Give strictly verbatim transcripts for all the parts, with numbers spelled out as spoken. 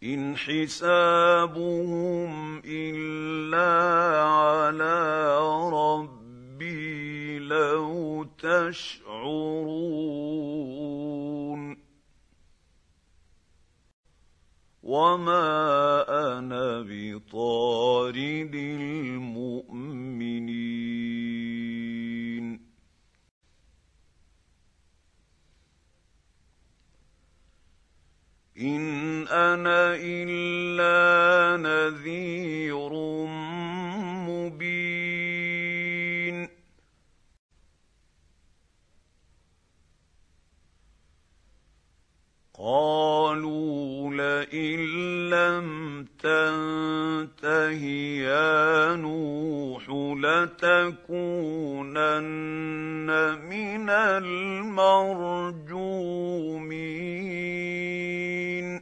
إِنْ حِسَابُهُمْ إِلَّا عَلَىٰ رَبِّي لَوْ تَشْعُرُونَ وَمَا أَنَا بِطَارِدِ الْمُؤْمِنِينَ إِنْ أَنَا إِلَّا نَذِيرٌ مُّبِينٌ قَالُوا لَئِن لَّمْ تَنتَهِ يَا نُوحُ لَتَكُونَنَّ مِنَ الْمَرْجُومِينَ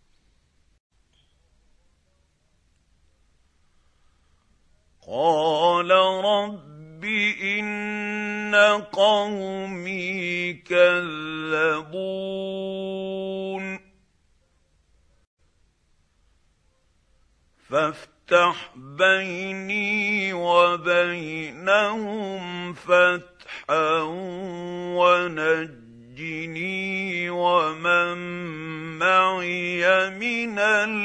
قَالَ رَبِّ إِنَّ قَوْمِي كَذَّبُونِ فَافْتَحْ بَيْنِي وَبَيْنَهُمْ فَتْحًا وَنَجِّنِي وَمَن مَّعِيَ مِنَ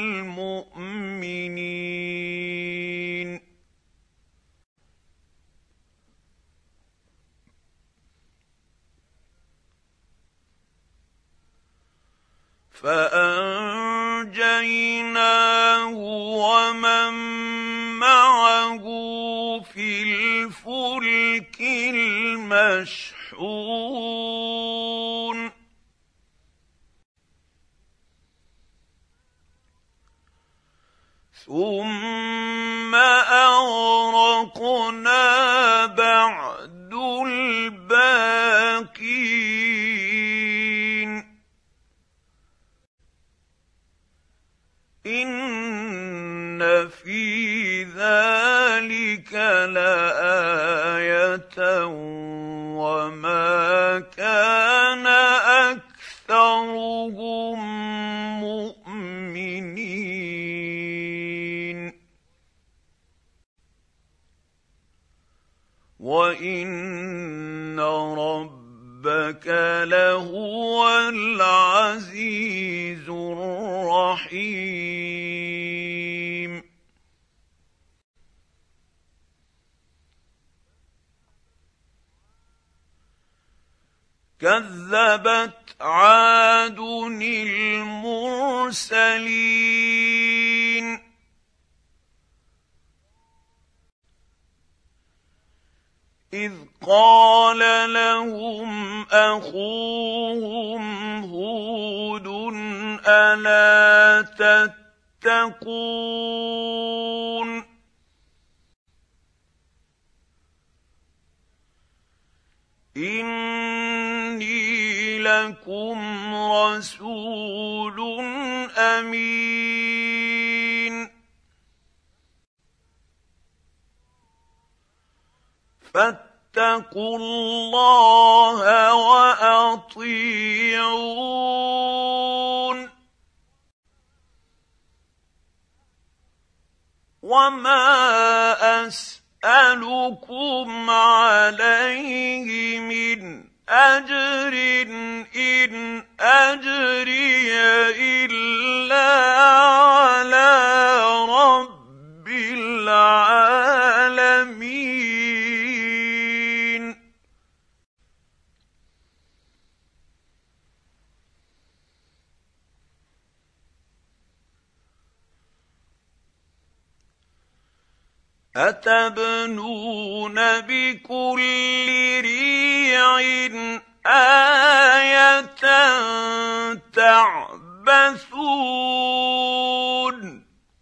الْمُؤْمِنِينَ فَأَنجَيْنَاهُ وَمَن مَّعَهُ فِي الْفُلْكِ الْمَشْحُونِ ثُمَّ أَغْرَقْنَا بَعْدُ الْبَاقِينَ إِنَّ فِي ذَٰلِكَ لَآيَةً وَمَا كَانَ أَكْثَرُهُم مُّؤْمِنِينَ وَإِنَّ رَبَّكَ لَهُوَ الْعَزِيزُ الرَّحِيمُ كَذَّبَتْ عَادٌ الْمُرْسَلِينَ إِذْ قَالَ لَهُمْ أَخُوهُمْ هُودٌ أَلَا تَتَّقُونَ إِنِّي لَكُمْ رَسُولٌ أَمِينٌ فَاتَّقُوا اللَّهَ وَأَطِيعُونِ وَمَا أَسْأَلُكُمْ عَلَيْهِ مِنْ أَجْرٍ إِنْ أَجْرِيَ إِلَّا عَلَىٰ رَبِّ الْعَالَمِينَ أَتَبْنُونَ بِكُلِّ رِيعٍ آيَةً تَعْبَثُونَ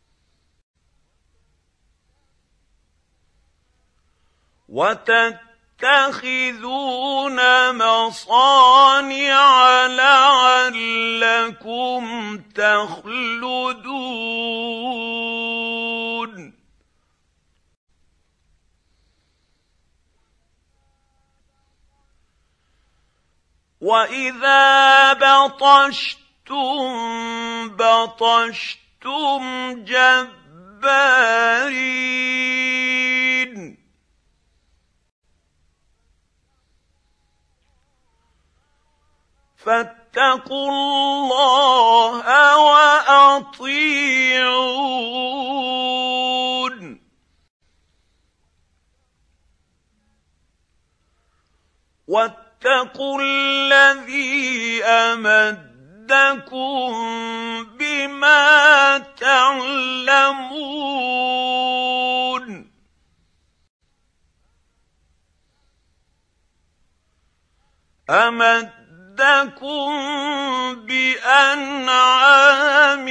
وَتَتَّخِذُونَ مَصَانِعَ لَعَلَّكُمْ تَخْلُدُونَ وَإِذَا بَطَشْتُم بَطَشْتُم كنتم جبارين فاتقوا الله وأطيعون واتقوا الذي أمدكم بما تعلمون أمدكم بأنعام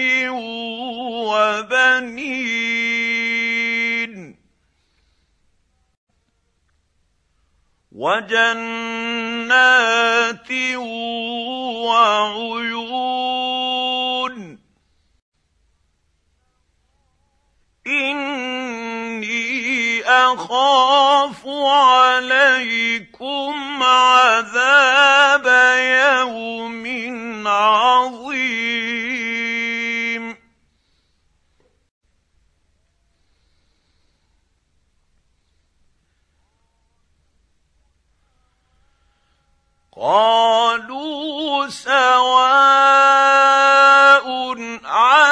وبنين وجنات وعيون إني أخاف عليكم عذاب يوم عظيم قالوا سواء